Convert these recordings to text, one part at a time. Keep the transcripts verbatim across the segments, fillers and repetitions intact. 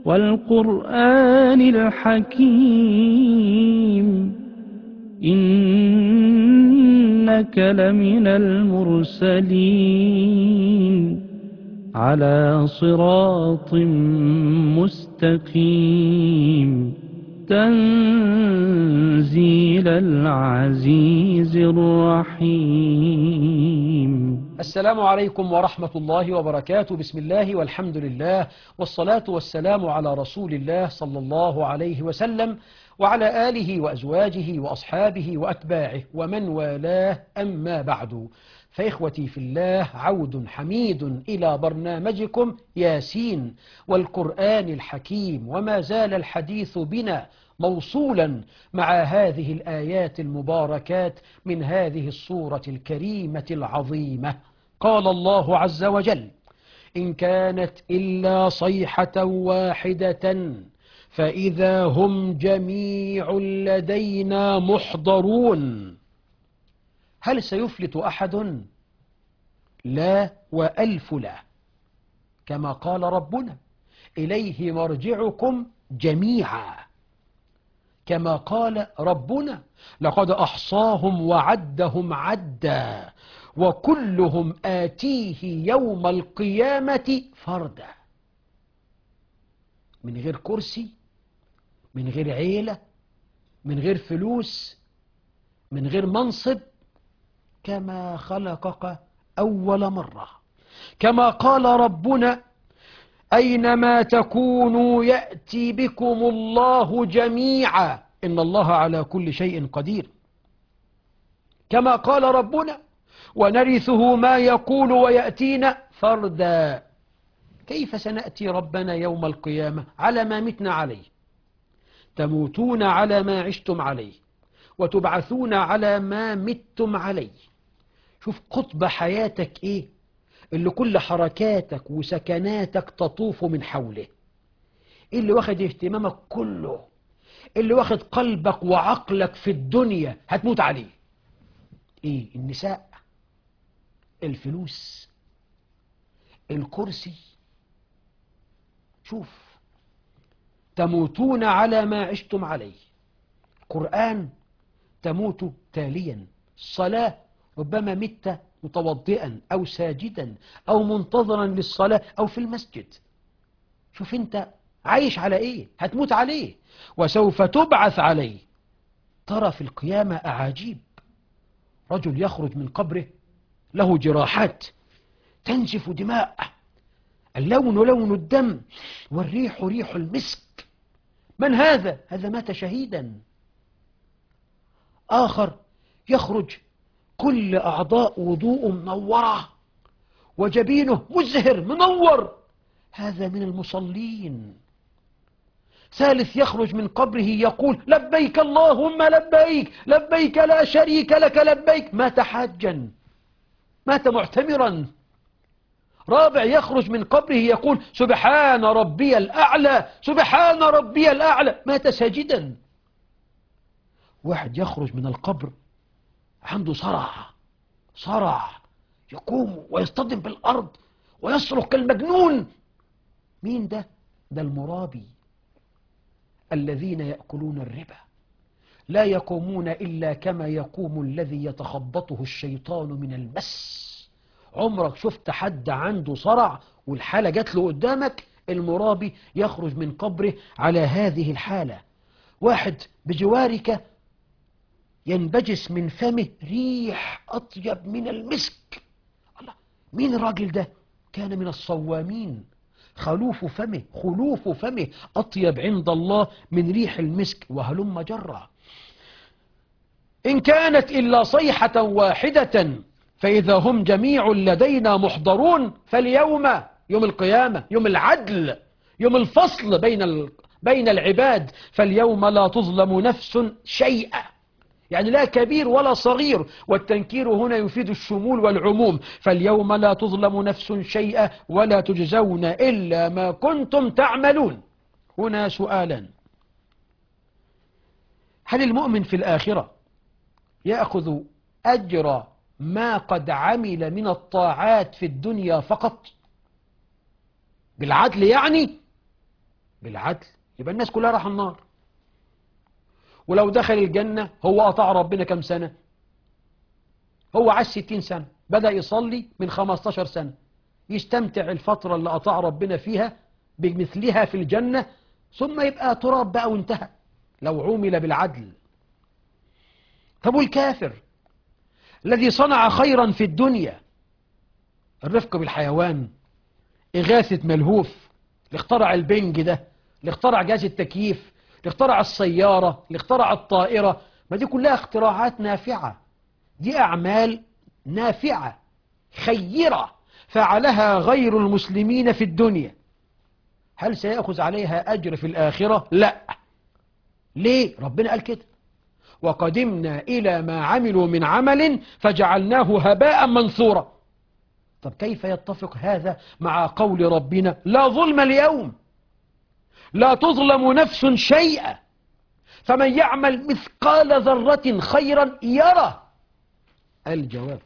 والقرآن الحكيم إنك لمن المرسلين على صراط مستقيم تنزيل العزيز الرحيم. السلام عليكم ورحمة الله وبركاته. بسم الله والحمد لله والصلاة والسلام على رسول الله صلى الله عليه وسلم وعلى آله وأزواجه وأصحابه وأتباعه ومن والاه، أما بعد، فإخوتي في الله، عود حميد إلى برنامجكم ياسين والقرآن الحكيم، وما زال الحديث بنا موصولا مع هذه الآيات المباركات من هذه الصورة الكريمة العظيمة. قال الله عز وجل: إن كانت إلا صيحة واحدة فإذا هم جميع لدينا محضرون. هل سيفلت أحد؟ لا وألف لا، كما قال ربنا: إليه مرجعكم جميعا، كما قال ربنا: لقد أحصاهم وعدهم عدا وكلهم آتيه يوم القيامة فردا. من غير كرسي، من غير عيلة، من غير فلوس، من غير منصب، كما خلقك أول مرة، كما قال ربنا: أينما تكونوا يأتي بكم الله جميعا إن الله على كل شيء قدير، كما قال ربنا: ونرثه ما يقول ويأتينا فردا. كيف سنأتي ربنا يوم القيامة على ما متنا عليه؟ تموتون على ما عشتم عليه وتبعثون على ما متم عليه. شوف قطب حياتك إيه اللي كل حركاتك وسكناتك تطوف من حوله، اللي واخد اهتمامك كله، اللي واخد قلبك وعقلك في الدنيا، هتموت عليه. ايه؟ النساء، الفلوس، الكرسي. شوف، تموتون على ما عشتم عليه. القرآن: تموت تاليا. الصلاة: ربما مت متوضئا أو ساجدا أو منتظرا للصلاة أو في المسجد. شوف انت عايش على ايه، هتموت عليه، وسوف تبعث عليه. ترى في القيامة أعاجيب. رجل يخرج من قبره له جراحات تنزف دماء، اللون لون الدم والريح ريح المسك. من هذا؟ هذا مات شهيدا. آخر يخرج كل أعضاء وضوء منورة وجبينه مزهر منور، هذا من المصلين. ثالث يخرج من قبره يقول: لبيك اللهم لبيك، لبيك لا شريك لك لبيك، مات حاجا، مات معتمرا. رابع يخرج من قبره يقول: سبحان ربي الأعلى، سبحان ربي الأعلى، مات ساجدا. واحد يخرج من القبر عنده صرع، صرع يقوم ويصطدم بالأرض ويصرخ كالمجنون. مين ده؟ ده المرابي. الذين يأكلون الربا لا يقومون إلا كما يقوم الذي يتخبطه الشيطان من المس. عمرك شفت حد عنده صرع والحالة جات له قدامك؟ المرابي يخرج من قبره على هذه الحالة. واحد بجوارك ينبجس من فمه ريح أطيب من المسك. الله، مين الراجل ده؟ كان من الصوامين. خلوف فمه خلوف فمه أطيب عند الله من ريح المسك، وهلم جرا. إن كانت إلا صيحة واحدة فإذا هم جميع لدينا محضرون. فاليوم يوم القيامة، يوم العدل، يوم الفصل بين ال... بين العباد. فاليوم لا تظلم نفس شيئا، يعني لا كبير ولا صغير، والتنكير هنا يفيد الشمول والعموم. فاليوم لا تظلم نفس شيئا ولا تجزون إلا ما كنتم تعملون. هنا سؤالان: هل المؤمن في الآخرة يأخذ أجر ما قد عمل من الطاعات في الدنيا فقط بالعدل يعني، بالعدل يبقى الناس كلها راح النار. ولو دخل الجنة هو أطاع ربنا كم سنة؟ هو عاش ستين سنة، بدأ يصلي من خمستاشر سنة، يستمتع الفترة اللي أطاع ربنا فيها بمثلها في الجنة، ثم يبقى تراب بقى وانتهى لو عومل بالعدل. طب والكافر الذي صنع خيرا في الدنيا، الرفق بالحيوان، إغاثة ملهوف، اللي اخترع البنج ده، اللي اخترع جهاز التكييف، اللي اخترع السيارة، اللي اخترع الطائرة، ما دي كلها اختراعات نافعة، دي أعمال نافعة خيرة فعلها غير المسلمين في الدنيا. هل سيأخذ عليها أجر في الآخرة؟ لا. ليه؟ ربنا قال كده: وقدمنا إلى ما عملوا من عمل فجعلناه هباء منثورا. طب كيف يتفق هذا مع قول ربنا: لا ظلم اليوم، لا تظلم نفس شيئا، فمن يعمل مثقال ذرة خيرا يره؟ الجواب: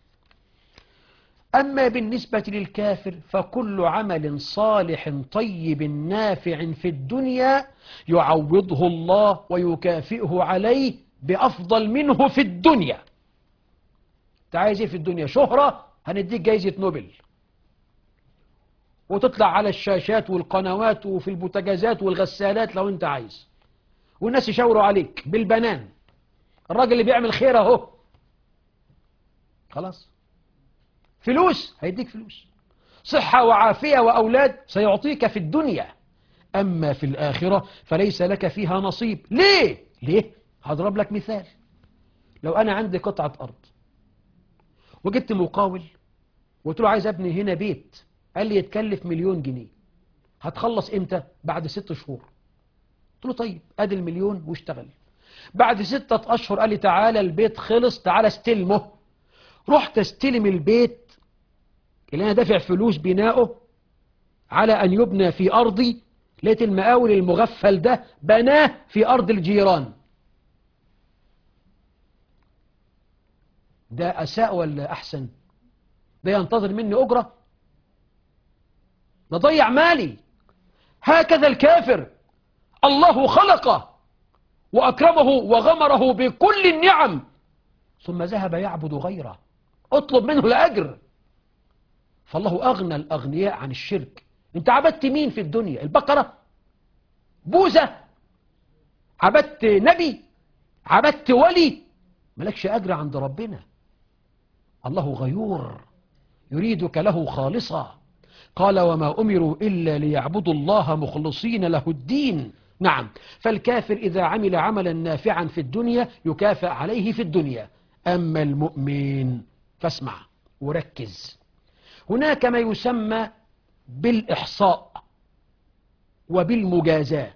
أما بالنسبة للكافر فكل عمل صالح طيب نافع في الدنيا يعوضه الله ويكافئه عليه بأفضل منه في الدنيا. انت عايز ايه في الدنيا؟ شهرة؟ هنديك جايزة نوبل، وتطلع على الشاشات والقنوات وفي البوتاجازات والغسالات لو انت عايز، والناس يشاوروا عليك بالبنان. الراجل اللي بيعمل خير اهو. خلاص. فلوس؟ هيديك فلوس. صحة وعافية وأولاد سيعطيك في الدنيا. أما في الآخرة فليس لك فيها نصيب. ليه؟ ليه؟ هضرب لك مثال. لو أنا عندي قطعة أرض وجبت مقاول وقلت له عايز أبني هنا بيت، قال لي يتكلف مليون جنيه، هتخلص إمتى؟ بعد ست شهور. قلت له طيب أدي المليون واشتغل. بعد ستة أشهر قال لي تعالى البيت خلص، تعالى استلمه. رحت استلم البيت اللي أنا دافع فلوس بناؤه على أن يبنى في أرضي، لقيت المقاول المغفل ده بناه في أرض الجيران. ده أساء ولا أحسن؟ ده ينتظر مني أجرة؟ ده ضيع مالي. هكذا الكافر الله خلقه وأكرمه وغمره بكل النعم، ثم ذهب يعبد غيره، اطلب منه الأجر. فالله أغنى الأغنياء عن الشرك. انت عبدت مين في الدنيا؟ البقرة؟ بوزة؟ عبدت نبي؟ عبدت ولي؟ ملكش أجر عند ربنا. الله غيور يريدك له خالصا. قال: وما أمروا إلا ليعبدوا الله مخلصين له الدين. نعم، فالكافر إذا عمل عملا نافعا في الدنيا يكافأ عليه في الدنيا. أما المؤمن فاسمع وركز، هناك ما يسمى بالإحصاء وبالمجازاة.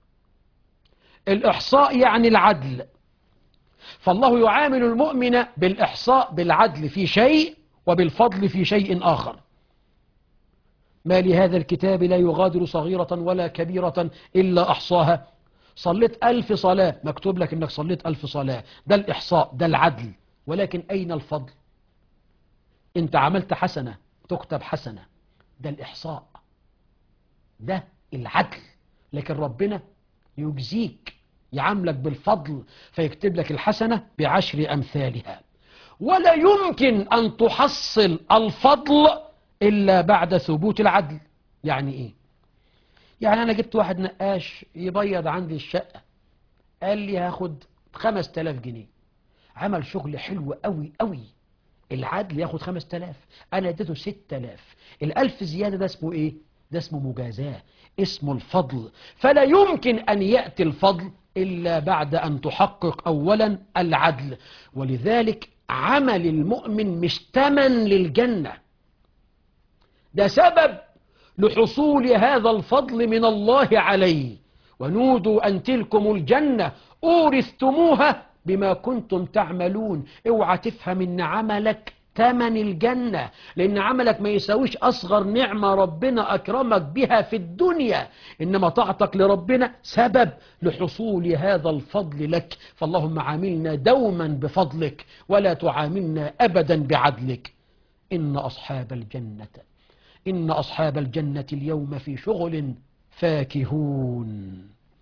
الإحصاء يعني العدل، فالله يعامل المؤمن بالإحصاء بالعدل في شيء وبالفضل في شيء آخر. ما لهذا الكتاب لا يغادر صغيرة ولا كبيرة إلا أحصاها. صليت ألف صلاة، مكتوب لك إنك صليت ألف صلاة، ده الإحصاء، ده العدل. ولكن أين الفضل؟ أنت عملت حسنة تكتب حسنة، ده الإحصاء، ده العدل. لكن ربنا يجزيك، يعاملك بالفضل، فيكتب لك الحسنة بعشر أمثالها. ولا يمكن أن تحصل الفضل إلا بعد ثبوت العدل. يعني إيه؟ يعني أنا جبت واحد نقاش يبيض عندي الشقة، قال لي هاخد خمس تلاف جنيه، عمل شغل حلو قوي قوي، العدل ياخد خمس تلاف، أنا اديته ست تلاف، الألف زيادة ده اسمه إيه؟ ده اسمه مجازاة، اسمه الفضل. فلا يمكن أن يأتي الفضل إلا بعد أن تحقق أولا العدل. ولذلك عمل المؤمن مش تمن للجنة، ده سبب لحصول هذا الفضل من الله عليه. ونودوا أن تلكم الجنة أورثتموها بما كنتم تعملون. اوعى تفهم ان عملك تمن الجنة، لأن عملك ما يساويش أصغر نعمة ربنا أكرمك بها في الدنيا، إنما طاعتك لربنا سبب لحصول هذا الفضل لك. فاللهم عاملنا دوما بفضلك ولا تعاملنا أبدا بعدلك. إن أصحاب الجنة إن أصحاب الجنة اليوم في شغل فاكهون.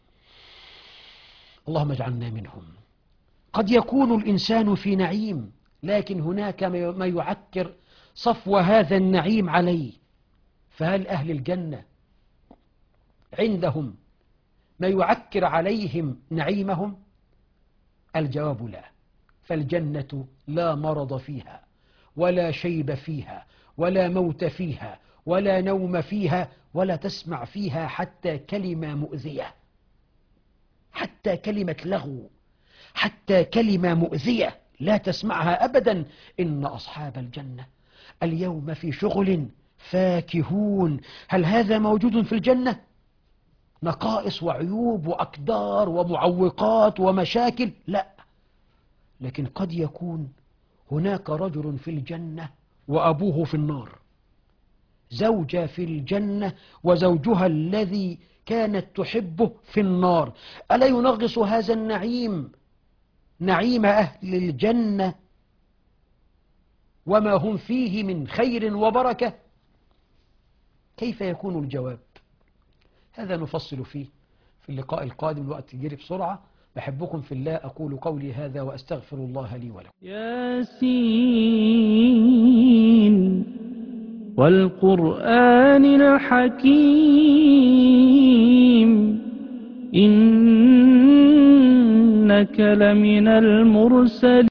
اللهم اجعلنا منهم. قد يكون الإنسان في نعيم، لكن هناك ما يعكر صفو هذا النعيم عليه. فهل أهل الجنة عندهم ما يعكر عليهم نعيمهم؟ الجواب لا. فالجنة لا مرض فيها، ولا شيب فيها، ولا موت فيها، ولا نوم فيها، ولا تسمع فيها حتى كلمة مؤذية، حتى كلمة لغو، حتى كلمة مؤذية لا تسمعها أبدا. إن أصحاب الجنة اليوم في شغل فاكهون. هل هذا موجود في الجنة؟ نقائص وعيوب وأقدار ومعوقات ومشاكل؟ لا. لكن قد يكون هناك رجل في الجنة وأبوه في النار، زوجة في الجنة وزوجها الذي كانت تحبه في النار. ألا ينغص هذا النعيم نعيم أهل الجنة وما هم فيه من خير وبركة؟ كيف يكون الجواب؟ هذا نفصل فيه في اللقاء القادم. الوقت يجري بسرعة. بحبكم في الله. أقول قولي هذا وأستغفر الله لي ولكم. ياسين والقرآن الحكيم إنك لمن المرسلين.